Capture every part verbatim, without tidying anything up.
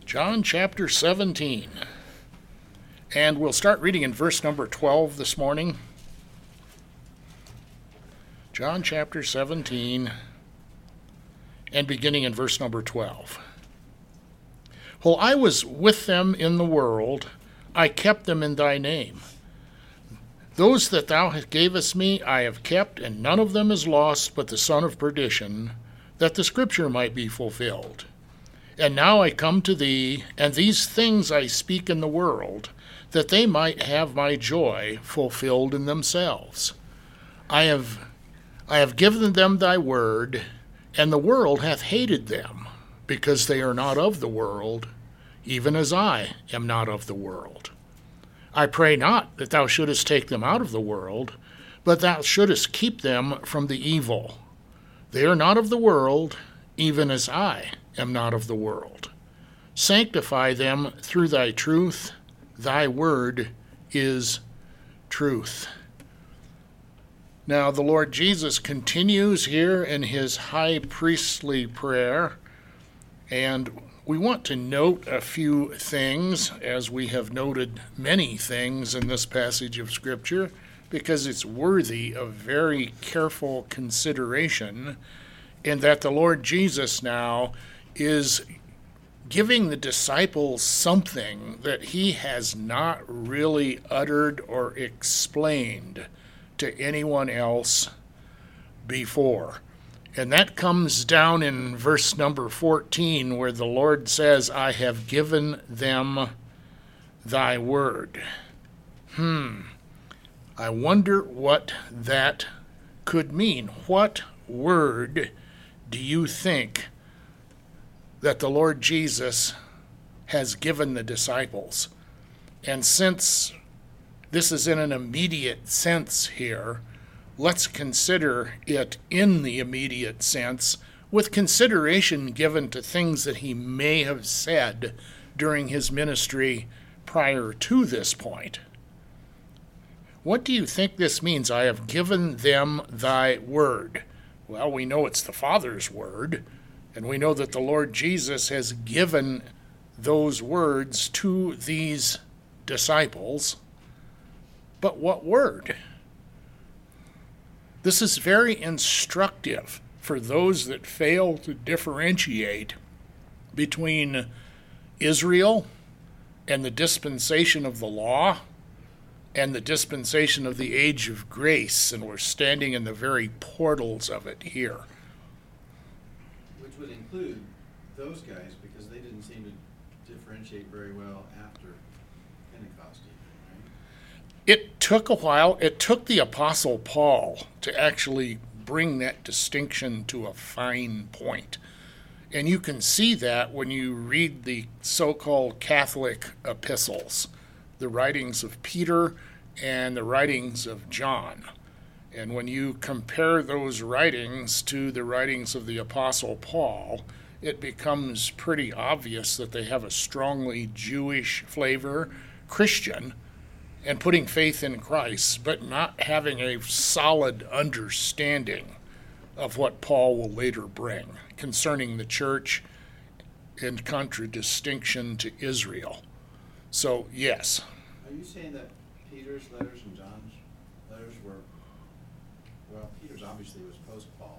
John chapter seventeen. And we'll start reading in verse number twelve this morning. John chapter seventeen, and beginning in verse number twelve. While I was with them in the world, I kept them in thy name. Those that thou gavest me I have kept, and none of them is lost but the son of perdition, that the scripture might be fulfilled. And now I come to thee, and these things I speak in the world, that they might have my joy fulfilled in themselves. I have, I have given them thy word, and the world hath hated them, because they are not of the world, even as I am not of the world. I pray not that thou shouldest take them out of the world, but thou shouldest keep them from the evil. They are not of the world, even as I am not of the world. Sanctify them through thy truth. Thy word is truth. Now the Lord Jesus continues here in his high priestly prayer, and we want to note a few things, as we have noted many things in this passage of Scripture, because it's worthy of very careful consideration, in that the Lord Jesus now is giving the disciples something that he has not really uttered or explained to anyone else before. And that comes down in verse number fourteen, where the Lord says, I have given them thy word. Hmm. I wonder what that could mean. What word do you think that the Lord Jesus has given the disciples? And since this is in an immediate sense here, let's consider it in the immediate sense, with consideration given to things that he may have said during his ministry prior to this point. What do you think this means? I have given them thy word. Well, we know it's the Father's word, and we know that the Lord Jesus has given those words to these disciples. But what word? This is very instructive for those that fail to differentiate between Israel and the dispensation of the law and the dispensation of the age of grace, and we're standing in the very portals of it here. Which would include those guys, because they didn't seem to differentiate very well after Pentecost even, right? It took a while. It took the Apostle Paul to actually bring that distinction to a fine point. And you can see that when you read the so-called Catholic epistles, the writings of Peter and the writings of John. And when you compare those writings to the writings of the Apostle Paul, it becomes pretty obvious that they have a strongly Jewish flavor, Christian, and putting faith in Christ, but not having a solid understanding of what Paul will later bring concerning the church in contradistinction to Israel. So, yes. Are you saying that Peter's letters and John's letters were, well, Peter's obviously was post-Paul,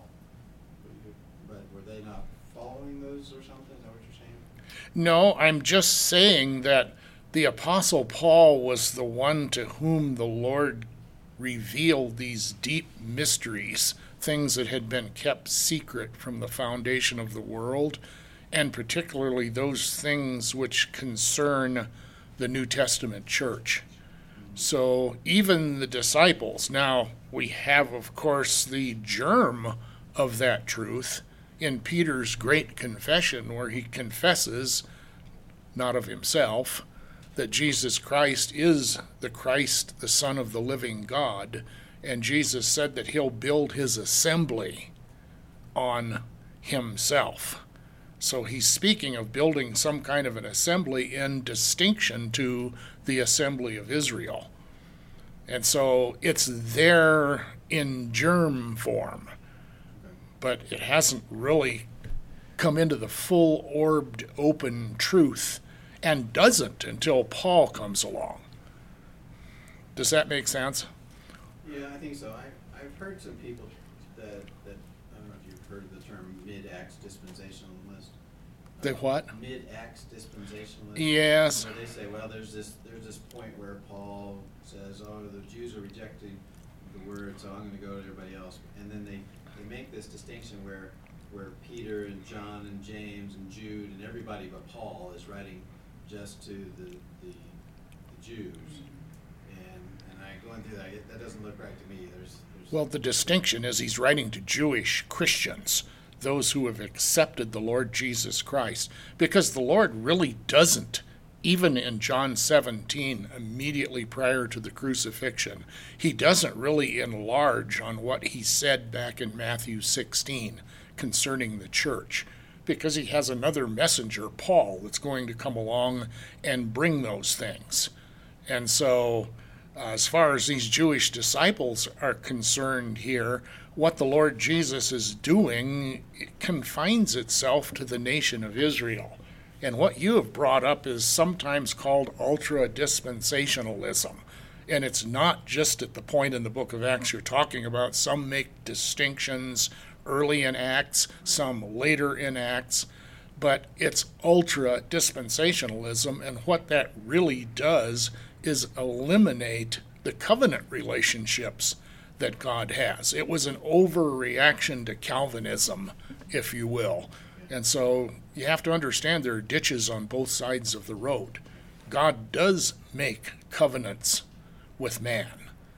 but were they not following those or something? Is that what you're saying? No, I'm just saying that the Apostle Paul was the one to whom the Lord revealed these deep mysteries, things that had been kept secret from the foundation of the world, and particularly those things which concern the New Testament church. So even the disciples, now we have, of course, the germ of that truth in Peter's great confession, where he confesses, not of himself, that Jesus Christ is the Christ, the Son of the living God, and Jesus said that he'll build his assembly on himself. So he's speaking of building some kind of an assembly in distinction to the assembly of Israel. And so it's there in germ form, but it hasn't really come into the full orbed open truth, and doesn't until Paul comes along. Does that make sense? Yeah, I think so. I, I've heard some people that, that, I don't know if you've heard of the term mid-Acts dispensationalist. The what? Mid-Acts dispensationalist. Yes. Where they say, well, there's this there's this point where Paul says, oh, the Jews are rejecting the word, so I'm going to go to everybody else. And then they, they make this distinction where where Peter and John and James and Jude and everybody but Paul is writing just to the the, the Jews. And and I going through that, it, that doesn't look right to me. There's, there's Well, the distinction is he's writing to Jewish Christians, those who have accepted the Lord Jesus Christ, because the Lord really doesn't, even in John seventeen, immediately prior to the crucifixion, he doesn't really enlarge on what he said back in Matthew sixteen concerning the church, because he has another messenger, Paul, that's going to come along and bring those things. And so, uh, as far as these Jewish disciples are concerned here, what the Lord Jesus is doing confines itself to the nation of Israel. And what you have brought up is sometimes called ultra-dispensationalism. And it's not just at the point in the book of Acts you're talking about. Some make distinctions early in Acts, some later in Acts, but it's ultra-dispensationalism, and what that really does is eliminate the covenant relationships that God has. It was an overreaction to Calvinism, if you will. And so you have to understand there are ditches on both sides of the road. God does make covenants with man,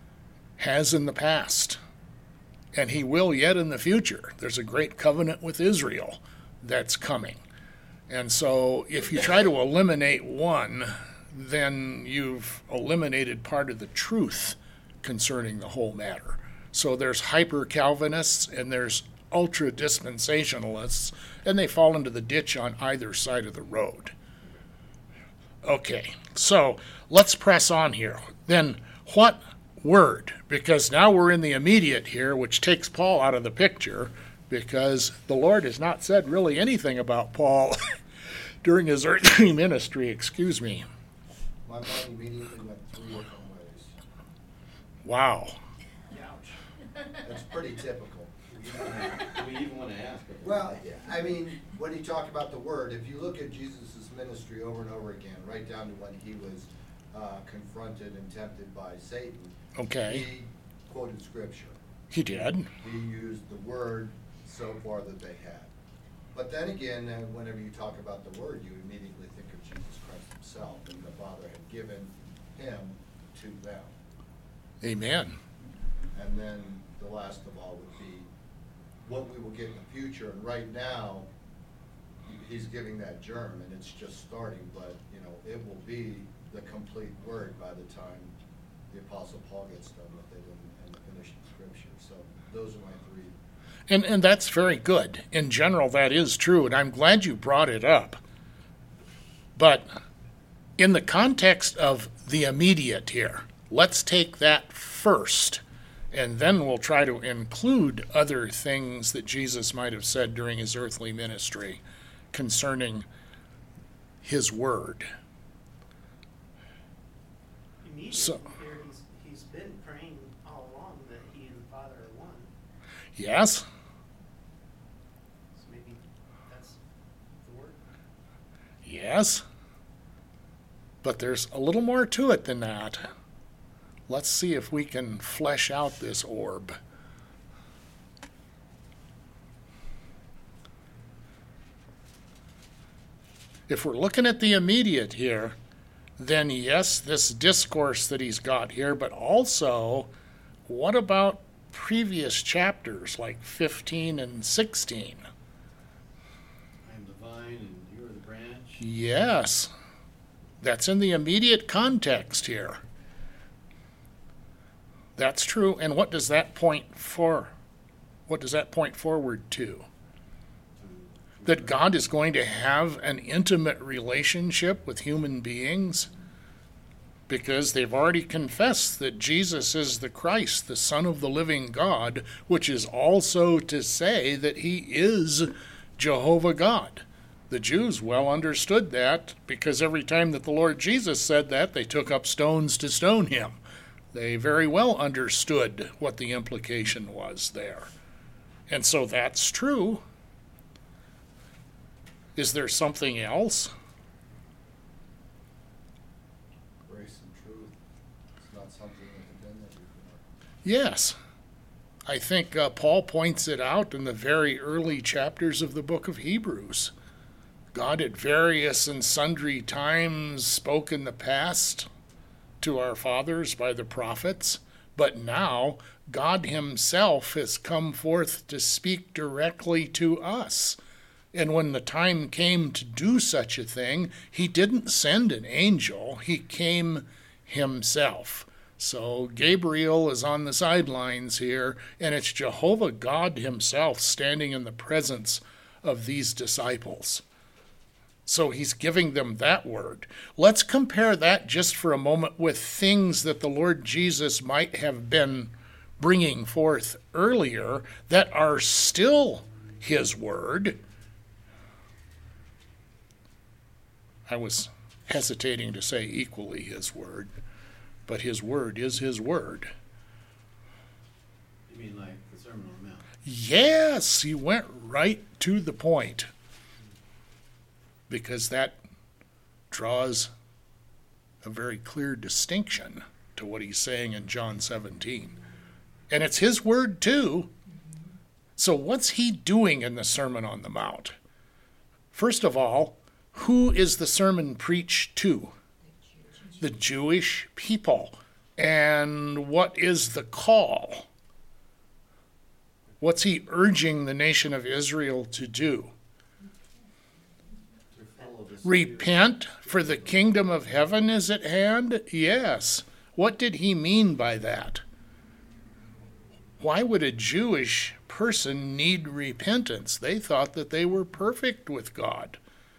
has in the past, and he will yet in the future. There's a great covenant with Israel that's coming. And so if you try to eliminate one, then you've eliminated part of the truth concerning the whole matter. So there's hyper-Calvinists and there's ultra-dispensationalists, and they fall into the ditch on either side of the road. Okay, so let's press on here. Then what word? Because now we're in the immediate here, which takes Paul out of the picture, because the Lord has not said really anything about Paul during his earthly ministry, excuse me. My mind immediately went three different ways. Wow. Ouch. That's pretty typical. Do we even want to ask? it? Well, I mean, when you talk about the word, if you look at Jesus' ministry over and over again, right down to when he was uh, confronted and tempted by Satan, Okay. he quoted scripture. He did. He used the word so far that they had. But then again, uh, whenever you talk about the word, you immediately think of Jesus Christ himself, and the Father had given him to them. Amen. And then the last of all would be what we will get in the future. And right now, he's giving that germ, and it's just starting, but, you know, it will be the complete word by the time the Apostle Paul gets done with it and, and finished the scripture. So those are my three. And and that's very good. In general, that is true, and I'm glad you brought it up. But in the context of the immediate here, let's take that first, and then we'll try to include other things that Jesus might have said during his earthly ministry concerning his word. Immediately So- here, he's, he's been praying all along that he and the Father are one. Yes? So maybe that's the word. Yes? But there's a little more to it than that. Let's see if we can flesh out this orb. If we're looking at the immediate here, then yes, this discourse that he's got here, but also, what about previous chapters like fifteen and sixteen? I am the vine and you are the branch. Yes, that's in the immediate context here. That's true. And what does that point for? What does that point forward to? That God is going to have an intimate relationship with human beings because they've already confessed that Jesus is the Christ, the Son of the living God, which is also to say that he is Jehovah God. The Jews well understood that, because every time that the Lord Jesus said that, they took up stones to stone him. They very well understood what the implication was there. And so that's true. Is there something else? Grace and truth. It's not something that had been there before. Yes. I think uh, Paul points it out in the very early chapters of the book of Hebrews. God at various and sundry times spoke in the past to our fathers by the prophets, but now God himself has come forth to speak directly to us. And when the time came to do such a thing, he didn't send an angel, he came himself. So Gabriel is on the sidelines here, and it's Jehovah God himself standing in the presence of these disciples. So he's giving them that word. Let's compare that just for a moment with things that the Lord Jesus might have been bringing forth earlier that are still his word. I was hesitating to say equally his word, but his word is his word. You mean like the Sermon on the Mount? Yes, he went right to the point, because that draws a very clear distinction to what he's saying in John seventeen. And it's his word too. So what's he doing in the Sermon on the Mount? First of all, who is the sermon preached to? The Jewish people. And what is the call? What's he urging the nation of Israel to do? Repent, for the kingdom of heaven is at hand? Yes. What did he mean by that? Why would a Jewish person need repentance? They thought that they were perfect with God.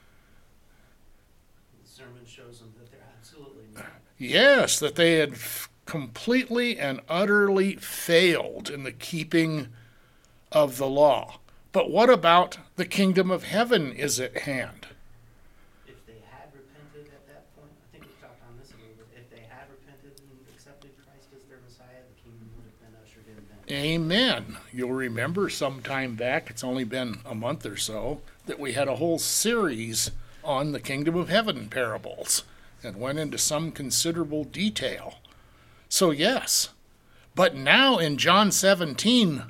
The sermon shows them that they're absolutely not. Yes, that they had f- completely and utterly failed in the keeping of the law. But what about the kingdom of heaven is at hand? If they had repented at that point, I think we talked on this a little bit, if they had repented and accepted Christ as their Messiah, the kingdom would have been ushered in then. Amen. You'll remember some time back, it's only been a month or so, that we had a whole series on the kingdom of heaven parables and went into some considerable detail. So yes, but now in John seventeen,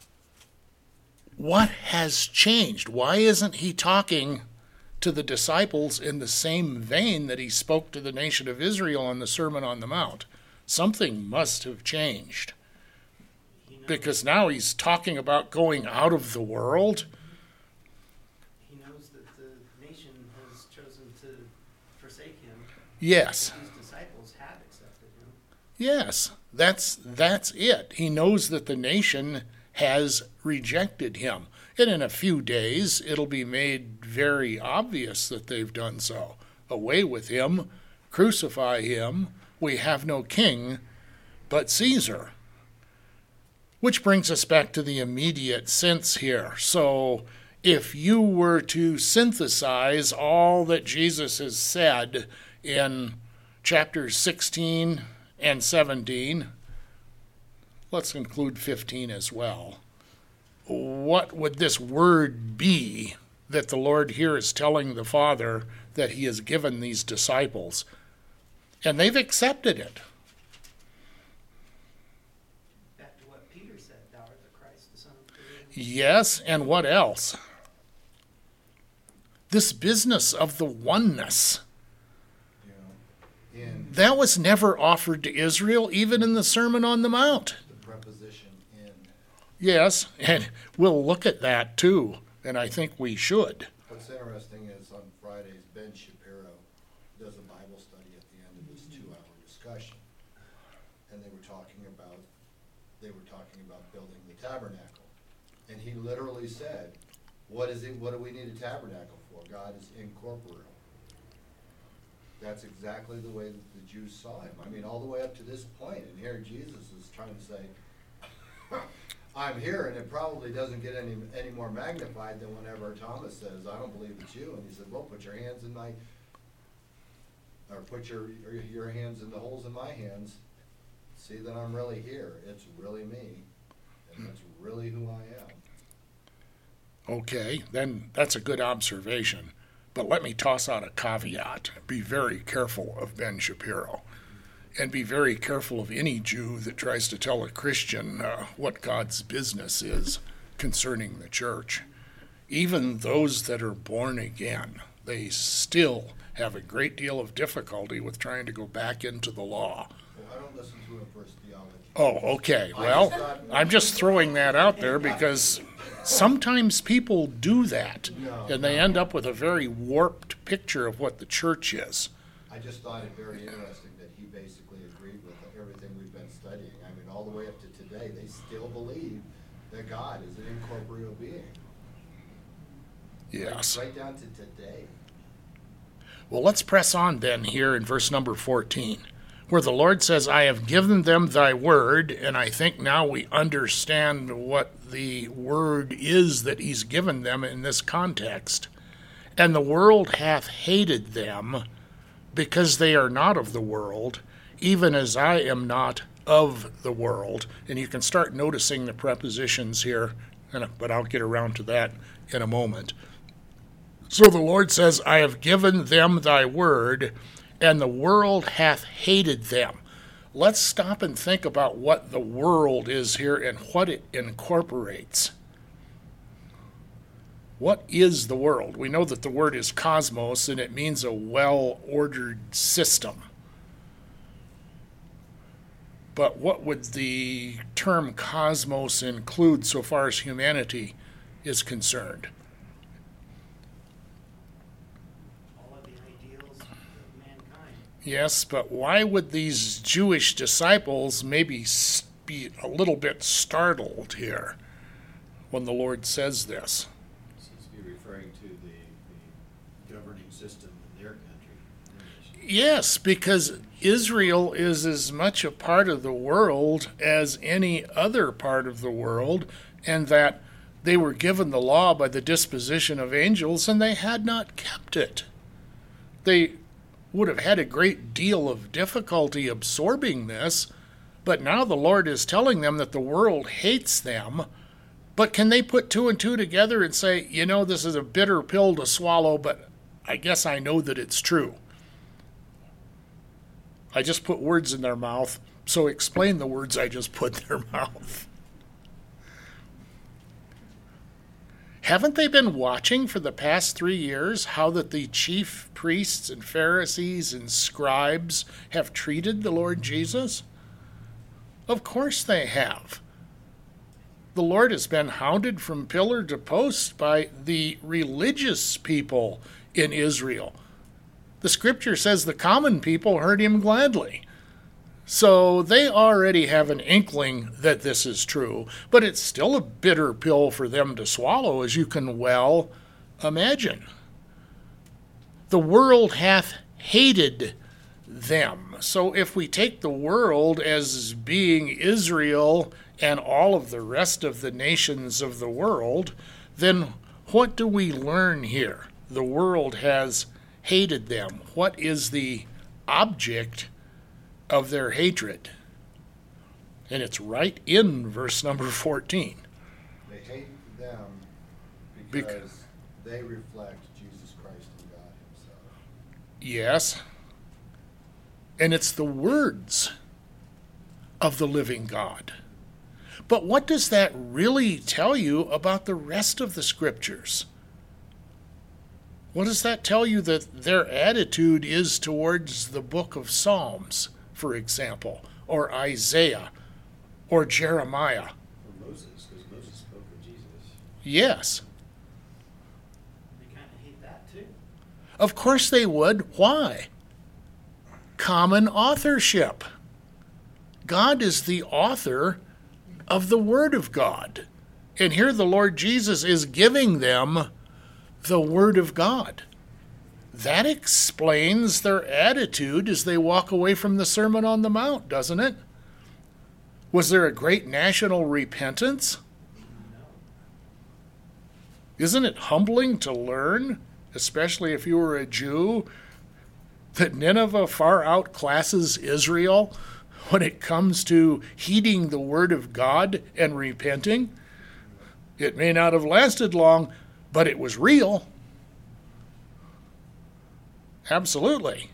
what has changed? Why isn't he talking to the disciples in the same vein that he spoke to the nation of Israel on the Sermon on the Mount? Something must have changed. He knows, Because now he's talking about going out of the world. he knows that the nation has chosen to forsake him. Yes, His disciples have accepted him. yes, that's that's it. He knows that the nation has rejected him. And in a few days, it'll be made very obvious that they've done so. Away with him, crucify him, we have no king but Caesar. Which brings us back to the immediate sense here. So if you were to synthesize all that Jesus has said in chapters sixteen and seventeen, let's include fifteen as well, what would this word be that the Lord here is telling the Father that he has given these disciples? And they've accepted it. Back to what Peter said, thou art the Christ, the Son of the living God. Yes, and what else? This business of the oneness, You know, in that was never offered to Israel, even in the Sermon on the Mount. the preposition in. Yes, and we'll look at that too, and I think we should. What's interesting is on Fridays, Ben Shapiro does a Bible study at the end of this two-hour discussion. And they were talking about, they were talking about building the tabernacle. And he literally said, what is it, what do we need a tabernacle for? God is incorporeal. That's exactly the way that the Jews saw him. I mean, all the way up to this point, and here Jesus is trying to say, I'm here, and it probably doesn't get any, any more magnified than whenever Thomas says, I don't believe it's you. And he said, well, put your hands in my, or put your, your, your hands in the holes in my hands. See that I'm really here. It's really me. And that's really who I am. Okay, then that's a good observation. But let me toss out a caveat. Be very careful of Ben Shapiro. And be very careful of any Jew that tries to tell a Christian uh, what God's business is concerning the church. Even those that are born again, they still have a great deal of difficulty with trying to go back into the law. Well, I don't listen to him for his theology. Oh, okay. Well, I'm just throwing that out there because sometimes people do that, and they end up with a very warped picture of what the church is. I just thought it very interesting that he basically agreed with everything we've been studying. I mean, all the way up to today, they still believe that God is an incorporeal being. Yes. Right, right down to today. Well, let's press on then here in verse number fourteen, where the Lord says, I have given them thy word, and I think now we understand what the word is that he's given them in this context. And the world hath hated them, because they are not of the world, even as I am not of the world. And you can start noticing the prepositions here, but I'll get around to that in a moment. So the Lord says, I have given them thy word, and the world hath hated them. Let's stop and think about what the world is here and what it incorporates. What is the world? We know that the word is cosmos, and it means a well-ordered system. But what would the term cosmos include so far as humanity is concerned? All of the ideals of mankind. Yes, but why would these Jewish disciples maybe be a little bit startled here when the Lord says this? Seems to be referring to the, the governing system in their country. their nation. Yes, because Israel is as much a part of the world as any other part of the world, and that they were given the law by the disposition of angels, and they had not kept it. They would have had a great deal of difficulty absorbing this, but now the Lord is telling them that the world hates them. But can they put two and two together and say, you know, this is a bitter pill to swallow, but I guess I know that it's true? I just put words in their mouth, so explain the words I just put in their mouth. Haven't they been watching for the past three years how that the chief priests and Pharisees and scribes have treated the Lord Jesus? Of course they have. The Lord has been hounded from pillar to post by the religious people in Israel. The scripture says the common people heard him gladly. So they already have an inkling that this is true, but it's still a bitter pill for them to swallow, as you can well imagine. The world hath hated them. So if we take the world as being Israel and all of the rest of the nations of the world, then what do we learn here? The world has hated them. What is the object of their hatred? And it's right in verse number fourteen. They hate them Bec- because they reflect Jesus Christ and God himself. Yes. And it's the words of the living God. But what does that really tell you about the rest of the scriptures? What does that tell you that their attitude is towards the book of Psalms, for example, or Isaiah, or Jeremiah? Or Moses, because Moses spoke of Jesus. Yes. They kind of hate that too. Of course they would. Why? Common authorship. God is the author of the Word of God. And here the Lord Jesus is giving them the Word of God. That explains their attitude as they walk away from the Sermon on the Mount, doesn't it? Was there a great national repentance? Isn't it humbling to learn, especially if you were a Jew, that Nineveh far outclasses Israel when it comes to heeding the word of God and repenting? It may not have lasted long, but it was real. Absolutely.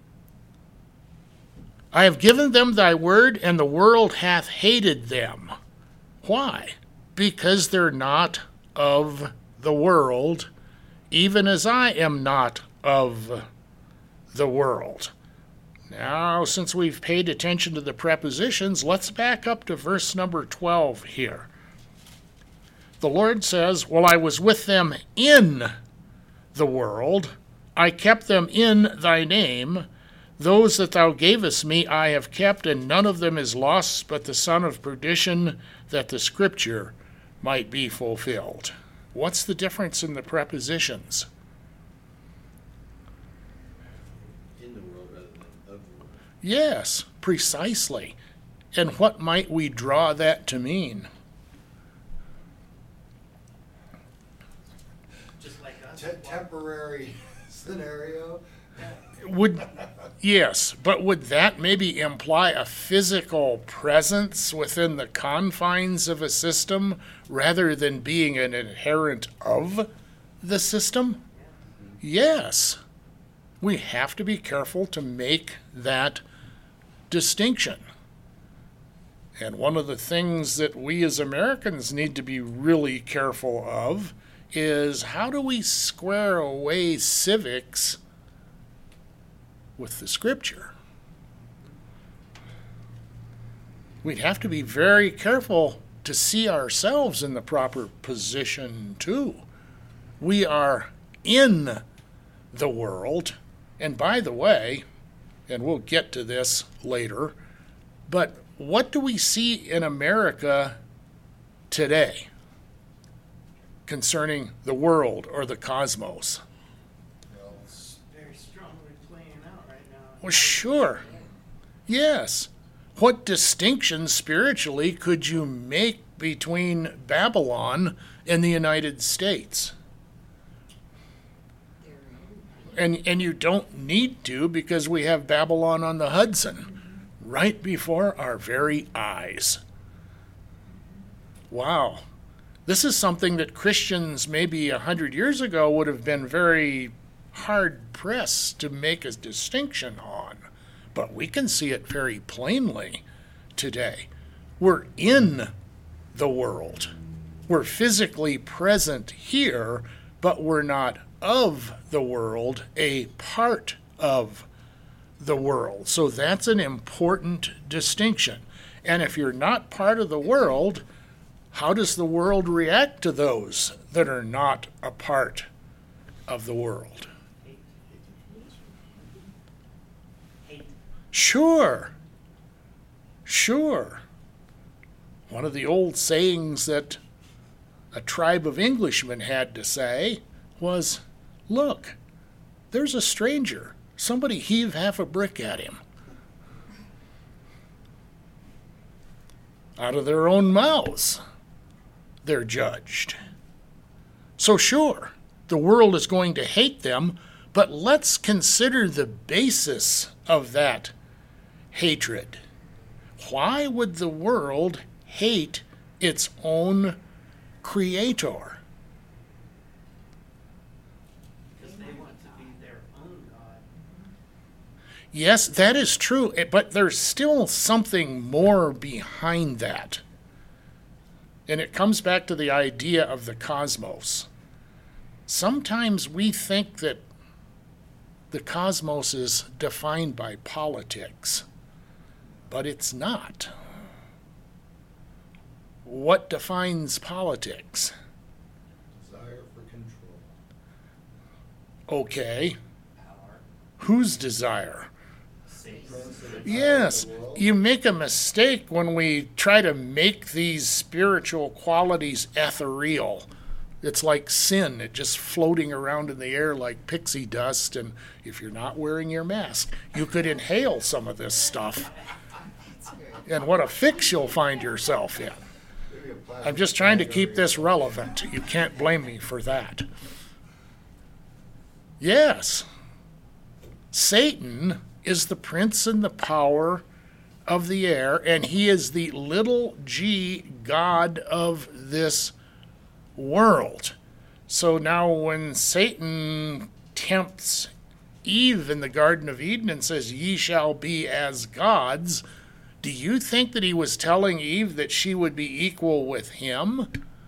I have given them thy word, and the world hath hated them. Why? Because they're not of the world, even as I am not of the world. Now, since we've paid attention to the prepositions, let's back up to verse number twelve here. The Lord says, "Well, I was with them in the world. I kept them in thy name. Those that thou gavest me I have kept, and none of them is lost but the son of perdition, that the scripture might be fulfilled." What's the difference in the prepositions? In the world rather than of the world. Yes, precisely. And what might we draw that to mean? Just like us. Te- temporary scenario. Would yes, but would that maybe imply a physical presence within the confines of a system rather than being an inherent of the system? Yes. We have to be careful to make that distinction. And one of the things that we as Americans need to be really careful of is how do we square away civics with the scripture? We'd have to be very careful to see ourselves in the proper position too. We are in the world, and by the way, and we'll get to this later, but what do we see in America today concerning the world or the cosmos? Well, it's- Very strongly playing out right now. Well, sure. Yes. What distinction spiritually could you make between Babylon and the United States? And and you don't need to, because we have Babylon on the Hudson right before our very eyes. Wow. This is something that Christians maybe a hundred years ago would have been very hard-pressed to make a distinction on. But we can see it very plainly today. We're in the world. We're physically present here, but we're not of the world, a part of the world. So that's an important distinction. And if you're not part of the world, how does the world react to those that are not a part of the world? Hate. Hate. Sure. Sure. One of the old sayings that a tribe of Englishmen had to say was, "Look, there's a stranger. Somebody heave half a brick at him." Out of their own mouths, they're judged. So sure, the world is going to hate them, but let's consider the basis of that hatred. Why would the world hate its own creator? Because they want to be their own God. Yes, that is true, but there's still something more behind that. And it comes back to the idea of the cosmos. Sometimes we think that the cosmos is defined by politics, but it's not. What defines politics? Desire for control. Okay, Power. whose desire? Satan. Yes, you make a mistake when we try to make these spiritual qualities ethereal. It's like sin, it just floating around in the air like pixie dust, and if you're not wearing your mask, you could inhale some of this stuff. And what a fix you'll find yourself in. Maybe a I'm just trying to keep this relevant. You can't blame me for that. Yes. Satan is the prince and the power of the air, and he is the little g god of this world. So now when Satan tempts Eve in the Garden of Eden and says, "Ye shall be as gods," do you think that he was telling Eve that she would be equal with him?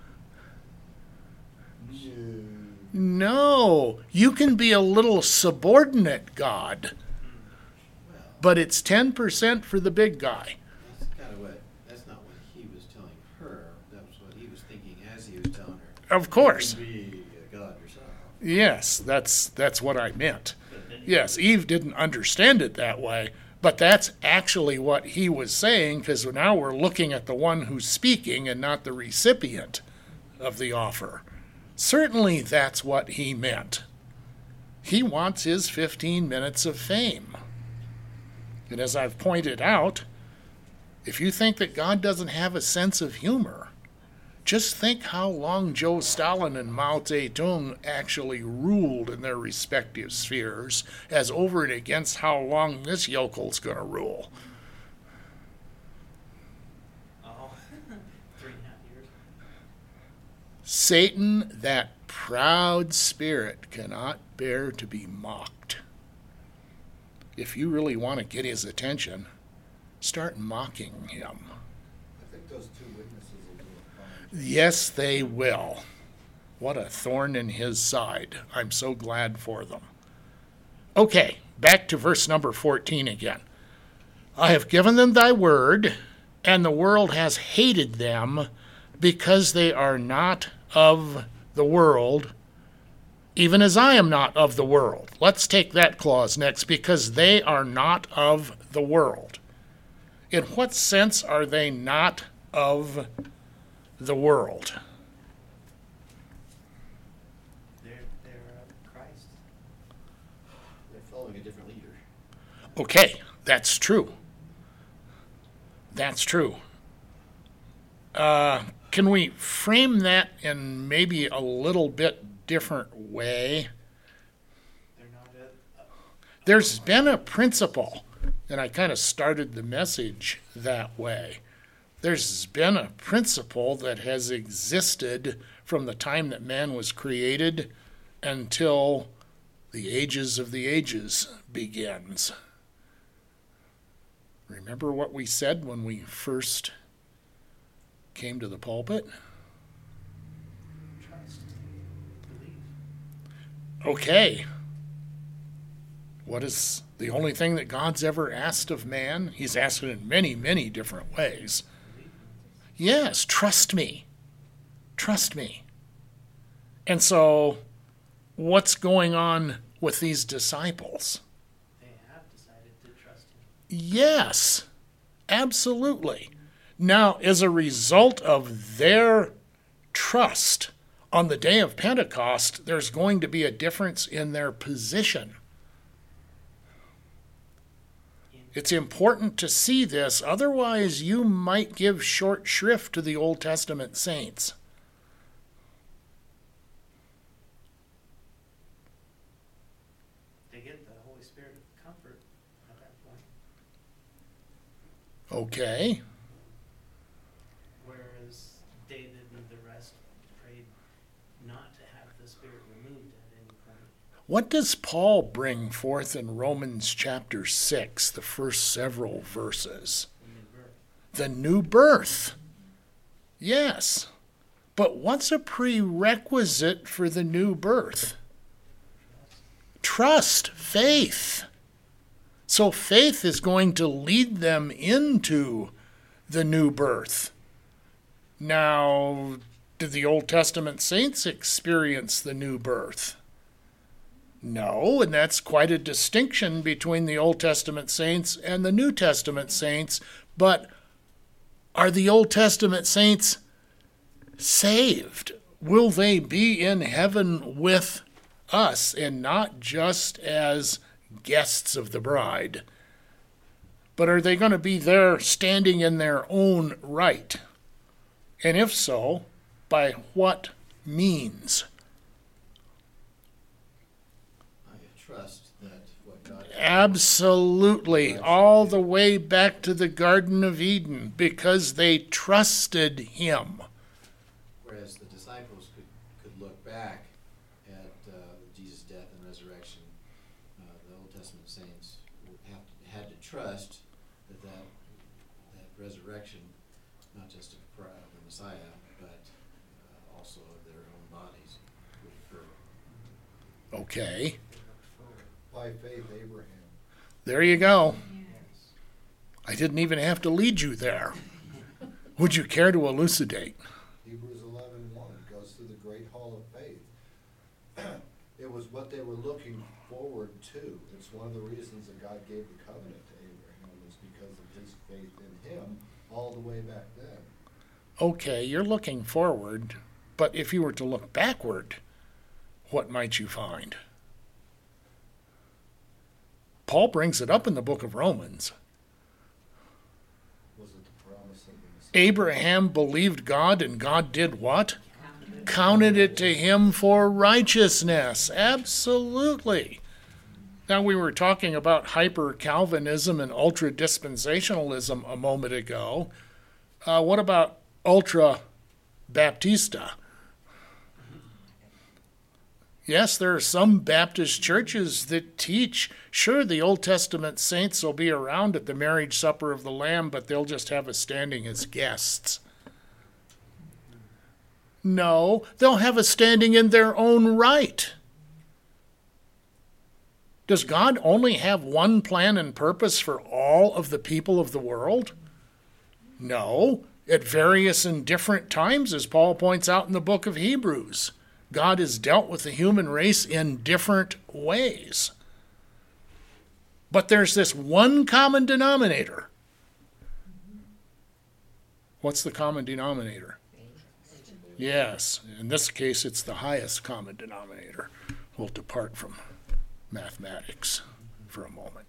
No. You can be a little subordinate God, but it's ten percent for the big guy. That's kind of what, that's not what he was telling her. That was what he was thinking as he was telling her. Of course. You can be a god yourself. Yes, that's that's what I meant. Yes, Eve didn't understand it that way, but that's actually what he was saying, because now we're looking at the one who's speaking and not the recipient of the offer. Certainly that's what he meant. He wants his fifteen minutes of fame. And as I've pointed out, if you think that God doesn't have a sense of humor, just think how long Joe Stalin and Mao Zedong actually ruled in their respective spheres, as over and against how long this yokel's going to rule. Oh, three and a half years. Satan, that proud spirit, cannot bear to be mocked. If you really want to get his attention, start mocking him. I think those two witnesses will do it fine. Yes, they will. What a thorn in his side. I'm so glad for them. Okay, back to verse number fourteen again. I have given them thy word, and the world has hated them, because they are not of the world, even as I am not of the world. Let's take that clause next, because they are not of the world. In what sense are they not of the world? They're, they're uh, Christ. They're following a different leader. Okay, that's true. That's true. Uh, can we frame that in maybe a little bit different way? They're not a, uh, There's been a principle, and I kind of started the message that way. There's been a principle that has existed from the time that man was created until the ages of the ages begins. Remember what we said when we first came to the pulpit? trust. Believe. Okay. What is the only thing that God's ever asked of man? He's asked it in many, many different ways. Yes, trust me. Trust me. And so, what's going on with these disciples? They have decided to trust him. Yes, absolutely. Now, as a result of their trust on the day of Pentecost, there's going to be a difference in their position. It's important to see this, otherwise you might give short shrift to the Old Testament saints. They get the Holy Spirit of comfort at that point. Okay. Whereas David and the rest prayed not to have the Spirit removed at any point. What does Paul bring forth in Romans chapter six, the first several verses? The new birth. The new birth. Yes. But what's a prerequisite for the new birth? Trust, faith. So faith is going to lead them into the new birth. Now, did the Old Testament saints experience the new birth? No, and that's quite a distinction between the Old Testament saints and the New Testament saints. But are the Old Testament saints saved? Will they be in heaven with us and not just as guests of the bride? But are they going to be there standing in their own right And if so, by what means? I trust that what God. Absolutely. All the way back to the Garden of Eden, because they trusted him. Whereas the disciples could, could look back at uh, Jesus' death and resurrection, uh, the Old Testament saints would have to, had to trust that that, that resurrection, not just of Christ, the Messiah, but uh, also of their own bodies, would occur. Okay. By faith, Abraham. There you go. I didn't even have to lead you there. Would you care to elucidate? Hebrews eleven one goes through the great hall of faith. It was what they were looking forward to. It's one of the reasons that God gave the covenant to Abraham, was because of his faith in him all the way back then. Okay, you're looking forward, but if you were to look backward, what might you find? Paul brings it up in the book of Romans. Was it the promise of the Messiah? Abraham believed God, and God did what? Counted it to him for righteousness. Absolutely. Now, we were talking about hyper-Calvinism and ultra-dispensationalism a moment ago. Uh, what about ultra-Baptista? Yes, there are some Baptist churches that teach, sure, the Old Testament saints will be around at the marriage supper of the Lamb, but they'll just have a standing as guests. No, they'll have a standing in their own right. Does God only have one plan and purpose for all of the people of the world? No, at various and different times, as Paul points out in the book of Hebrews. God has dealt with the human race in different ways. But there's this one common denominator. What's the common denominator? Yes, in this case, it's the highest common denominator. We'll depart from mathematics for a moment.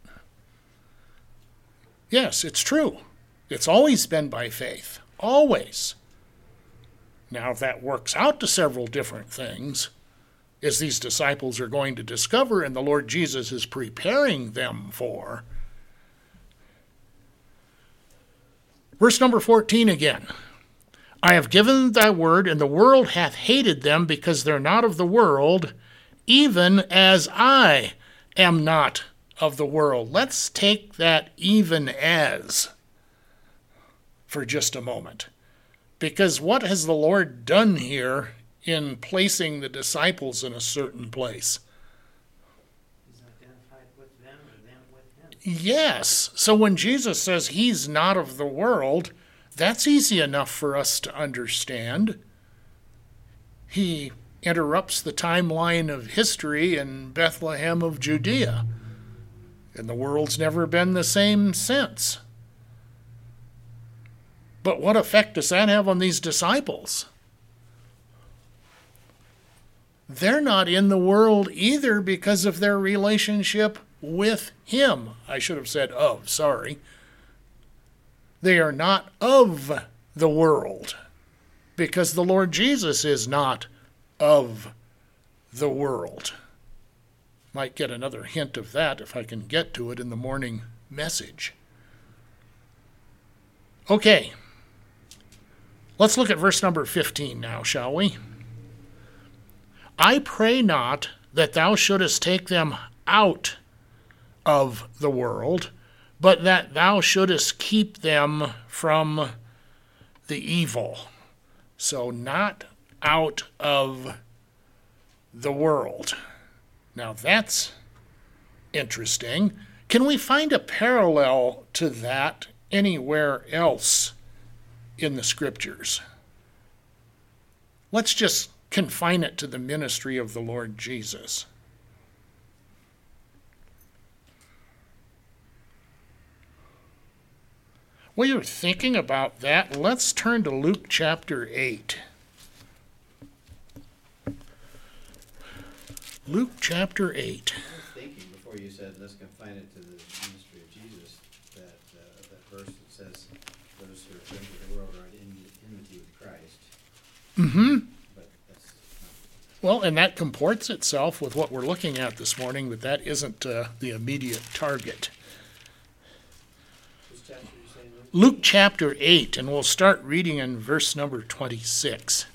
Yes, it's true. It's always been by faith. Always. Now, if that works out to several different things, as these disciples are going to discover and the Lord Jesus is preparing them for. Verse number fourteen again. I have given thy word, and the world hath hated them, because they're not of the world, even as I am not of the world. Let's take that even as for just a moment. Because what has the Lord done here in placing the disciples in a certain place? He's identified with them or them with him. Yes. So when Jesus says he's not of the world, that's easy enough for us to understand. He interrupts the timeline of history in Bethlehem of Judea, and the world's never been the same since. But what effect does that have on these disciples? They're not in the world either because of their relationship with him. I should have said of, sorry. They are not of the world because the Lord Jesus is not of the world. Might get another hint of that if I can get to it in the morning message. Okay. Let's look at verse number fifteen now, shall we? I pray not that thou shouldest take them out of the world, but that thou shouldest keep them from the evil. So not out of the world. Now that's interesting. Can we find a parallel to that anywhere else in the scriptures? Let's just confine it to the ministry of the Lord Jesus. While you're thinking about that, let's turn to Luke chapter eight. Luke chapter eight. I was thinking before you said, let's confine it to the ministry of Jesus, that uh, that verse that says, those who are friends with the world are at enmity with Christ, Mm-hmm. but that's not. Well, and that comports itself with what we're looking at this morning, but that isn't uh, the immediate target. Which chapter are you saying, Luke? Luke chapter eight, and we'll start reading in verse number twenty-six.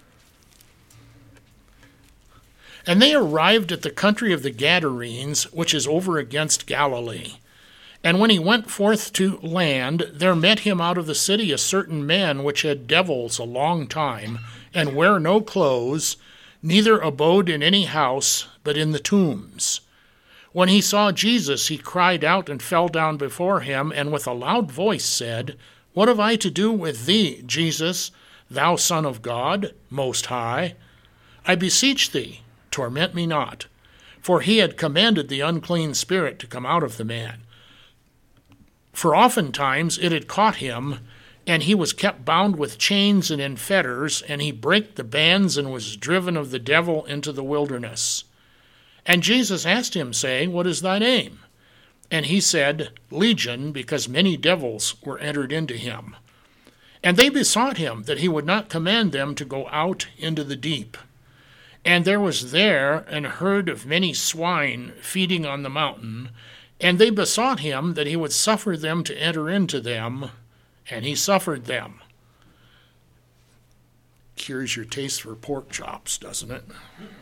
And they arrived at the country of the Gadarenes, which is over against Galilee. And when he went forth to land, there met him out of the city a certain man which had devils a long time, and wear no clothes, neither abode in any house, but in the tombs. When he saw Jesus, he cried out and fell down before him, and with a loud voice said, What have I to do with thee, Jesus, thou Son of God, Most High? I beseech thee, torment me not. For he had commanded the unclean spirit to come out of the man. For oftentimes it had caught him, and he was kept bound with chains and in fetters, and he brake the bands and was driven of the devil into the wilderness. And Jesus asked him, saying, What is thy name? And he said, Legion, because many devils were entered into him. And they besought him that he would not command them to go out into the deep. And there was there an herd of many swine feeding on the mountain, and they besought him that he would suffer them to enter into them, and he suffered them. Cures your taste for pork chops, doesn't it?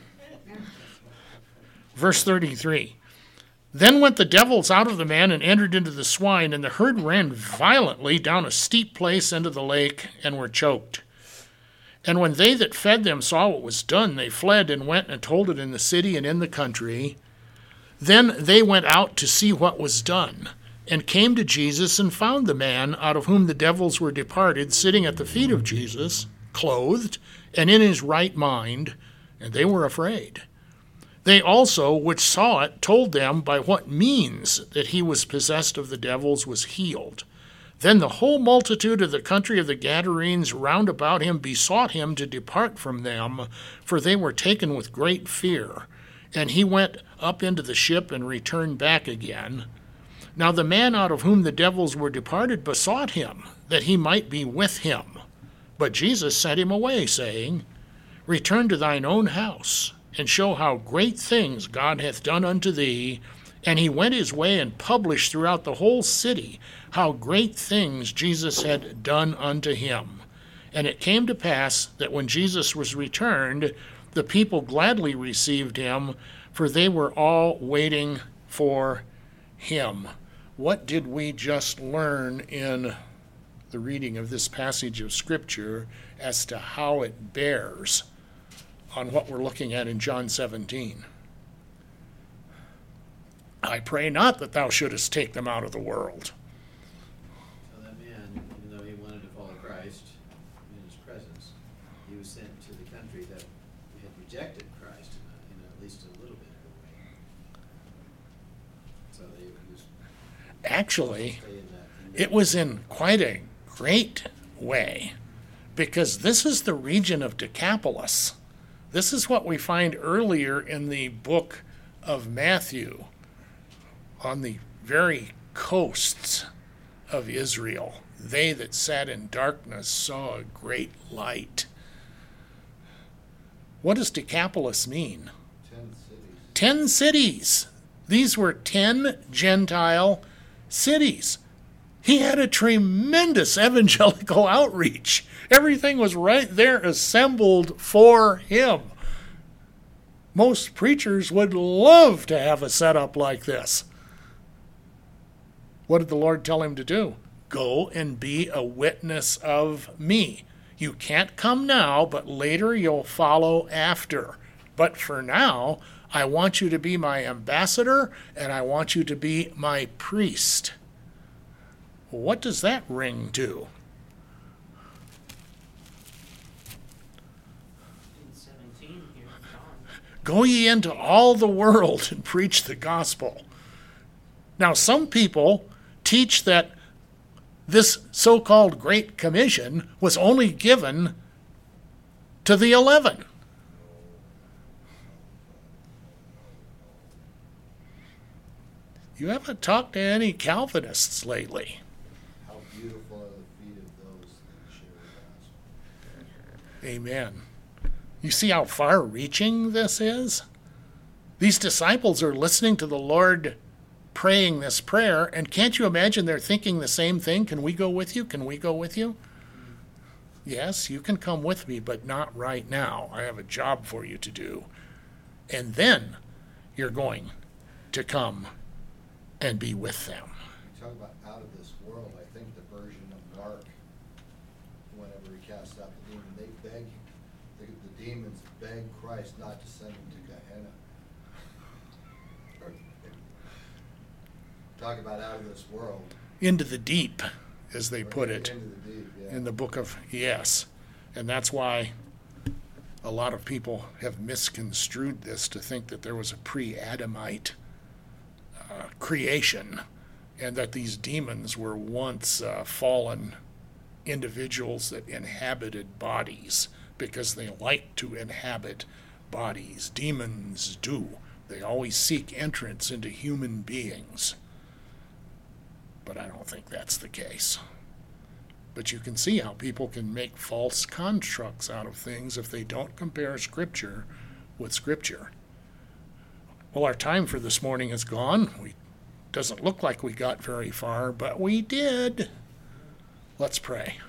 Verse thirty-three. Then went the devils out of the man and entered into the swine, and the herd ran violently down a steep place into the lake, and were choked. And when they that fed them saw what was done, they fled and went and told it in the city and in the country. Then they went out to see what was done, and came to Jesus, and found the man out of whom the devils were departed, sitting at the feet of Jesus, clothed, and in his right mind, and they were afraid. They also, which saw it, told them by what means that he was possessed of the devils was healed. Then the whole multitude of the country of the Gadarenes round about him besought him to depart from them, for they were taken with great fear. And he went up into the ship and returned back again. Now the man out of whom the devils were departed besought him that he might be with him. But Jesus sent him away, saying, Return to thine own house, and show how great things God hath done unto thee. And he went his way and published throughout the whole city how great things Jesus had done unto him. And it came to pass that when Jesus was returned, the people gladly received him, for they were all waiting for him. What did we just learn in the reading of this passage of Scripture as to how it bears on what we're looking at in John seventeen? I pray not that thou shouldest take them out of the world. So that man, even though he wanted to follow Christ in his presence, he was sent to the country that had rejected Christ in, a, in at least a little bit of a way. So they, he was Actually, stay in that, in it was in quite a great way, because this is the region of Decapolis. This is what we find earlier in the book of Matthew, on the very coasts of Israel. They that sat in darkness saw a great light. What does Decapolis mean? Ten cities. Ten cities. These were ten Gentile cities. He had a tremendous evangelical outreach. Everything was right there assembled for him. Most preachers would love to have a setup like this. What did the Lord tell him to do? Go and be a witness of me. You can't come now, but later you'll follow after. But for now, I want you to be my ambassador, and I want you to be my priest. What does that ring to? In seventeen here, John. Go ye into all the world and preach the gospel. Now, some people teach that this so-called Great Commission was only given to the eleven. You haven't talked to any Calvinists lately. How beautiful are the feet of those that share the gospel. Amen. You see how far-reaching this is? These disciples are listening to the Lord praying this prayer, and can't you imagine they're thinking the same thing? Can we go with you? Can we go with you? Yes, you can come with me, but not right now. I have a job for you to do. And then you're going to come and be with them. You talk about out of this world, I think the version of Mark, whenever he casts out the demon, they beg, the, the demons beg Christ not to send them to Gehenna. Talk about out of this world. Into the deep, as they put it. Into the deep, yeah. In the book of, yes. And that's why a lot of people have misconstrued this to think that there was a pre-Adamite uh, creation and that these demons were once uh, fallen individuals that inhabited bodies because they like to inhabit bodies. Demons do. They always seek entrance into human beings. But I don't think that's the case. But you can see how people can make false constructs out of things if they don't compare Scripture with Scripture. Well, our time for this morning is gone. We doesn't look like we got very far, but we did. Let's pray.